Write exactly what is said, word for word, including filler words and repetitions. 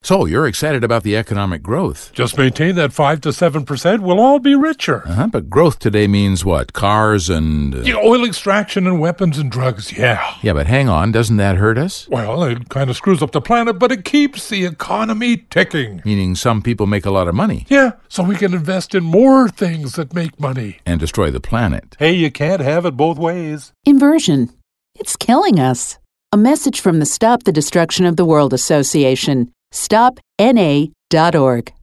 So, you're excited about the economic growth. Just maintain that five to seven percent, we'll all be richer. Uh-huh, but growth today means what? Cars and... Uh... Yeah, oil extraction and weapons and drugs, yeah. Yeah, but hang on, doesn't that hurt us? Well, it kind of screws up the planet, but it keeps the economy ticking. Meaning some people make a lot of money. Yeah, so we can invest in more things that make money. And destroy the planet. Hey, you can't have it both ways. Inversion. It's killing us. A message from the Stop the Destruction of the World Association. stop N A dot org.